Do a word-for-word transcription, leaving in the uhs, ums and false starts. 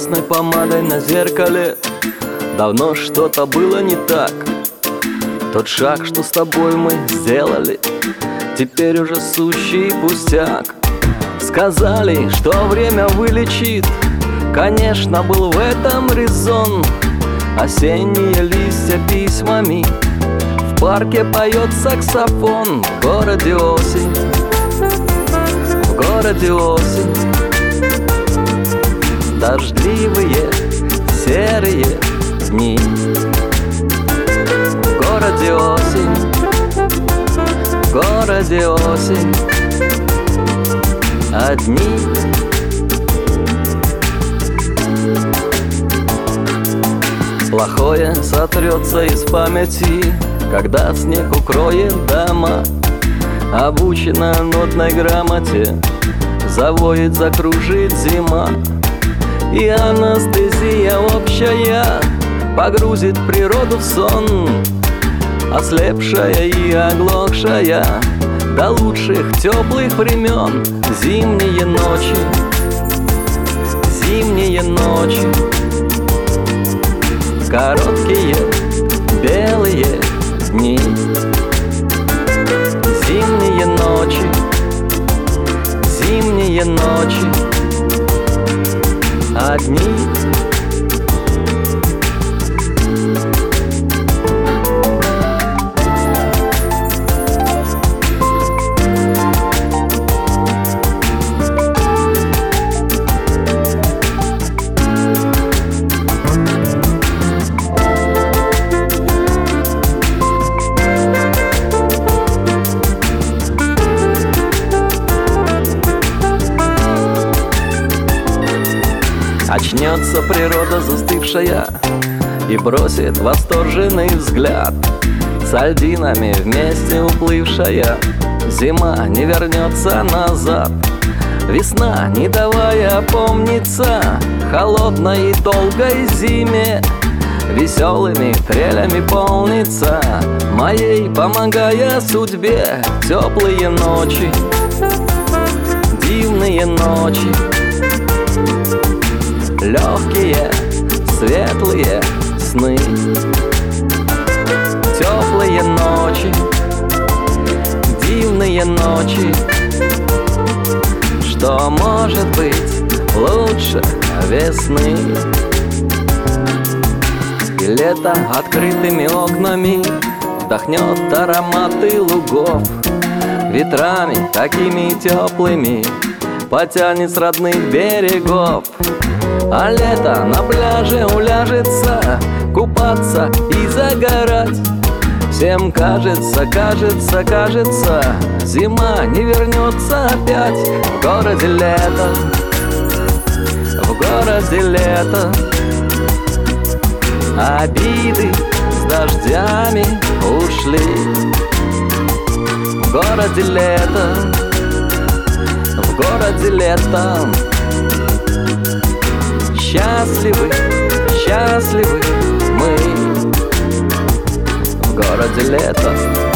красной помадой на зеркале. Давно что-то было не так. Тот шаг, что с тобой мы сделали, теперь уже сущий пустяк. Сказали, что время вылечит. Конечно, был в этом резон. Осенние листья письмами, в парке поет саксофон. В городе осень, в городе осень. Дождливые, серые дни. В городе осень, в городе осень. Одни. Плохое сотрется из памяти, когда снег укроет дома. Обучена нотной грамоте, завоет, закружит зима. И анестезия общая погрузит природу в сон. Ослепшая и оглохшая до лучших теплых времен. Зимние ночи, зимние ночи. Короткие белые дни. Зимние ночи, зимние ночи. Одни. Очнется природа застывшая и бросит восторженный взгляд. С льдинами вместе уплывшая зима не вернется назад. Весна, не давая опомниться холодной и долгой зиме, веселыми трелями полнится, моей помогая судьбе. Теплые ночи, дивные ночи. Легкие, светлые сны. Теплые ночи, дивные ночи. Что может быть лучше весны? И лето открытыми окнами вдохнет ароматы лугов. Ветрами такими теплыми потянет с родных берегов. А лето на пляже уляжется купаться и загорать. Всем кажется, кажется, кажется, зима не вернется опять. В городе лето, в городе лето. Обиды с дождями ушли. В городе лето, в городе лето. Счастливы, счастливы мы. В городе лето.